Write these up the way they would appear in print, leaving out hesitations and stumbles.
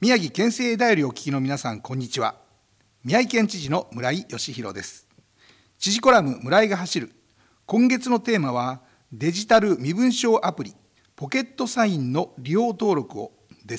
宮城県政ダイアリーをお聞きの皆さん、こんにちは。宮城県知事の村井義弘です。知事コラム村井が走る。今月のテーマは、デジタル身分証アプリ、ポケットサインの利用登録をです。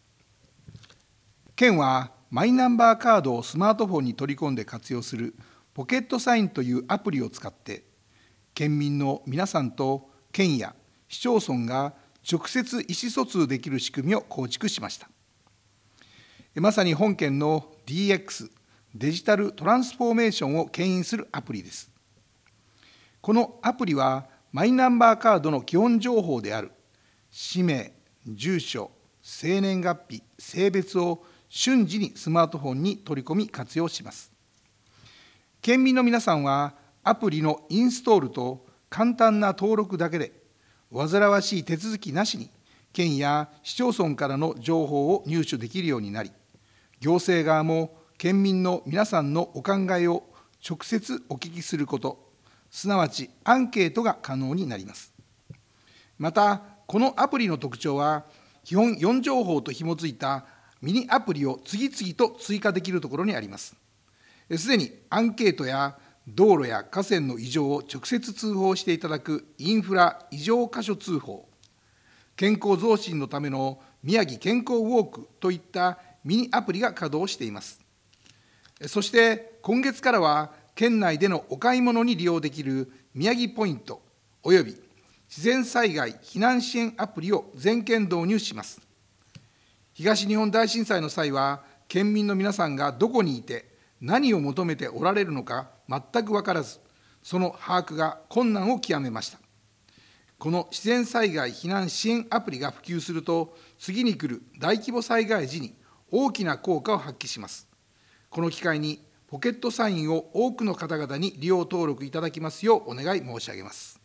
県は、マイナンバーカードをスマートフォンに取り込んで活用するポケットサインというアプリを使って、県民の皆さんと県や市町村が直接意思疎通できる仕組みを構築しました。まさに本県の DX、デジタルトランスフォーメーションを牽引するアプリです。このアプリは、マイナンバーカードの基本情報である氏名、住所、生年月日、性別を瞬時にスマートフォンに取り込み活用します。県民の皆さんは、アプリのインストールと簡単な登録だけで、煩わしい手続きなしに、県や市町村からの情報を入手できるようになり、行政側も県民の皆さんのお考えを直接お聞きすること、すなわちアンケートが可能になります。また、このアプリの特徴は、基本4情報と紐づいたミニアプリを次々と追加できるところにあります。すでにアンケートや道路や河川の異常を直接通報していただくインフラ異常箇所通報、健康増進のための宮城健康ウォークといったミニアプリが稼働しています。そして今月からは、県内でのお買い物に利用できる宮城ポイントおよび自然災害避難支援アプリを全県導入します。東日本大震災の際は、県民の皆さんがどこにいて何を求めておられるのか全く分からず、その把握が困難を極めました。この自然災害避難支援アプリが普及すると、次に来る大規模災害時に大きな効果を発揮します。この機会にポケットサインを多くの方々に利用登録いただきますようお願い申し上げます。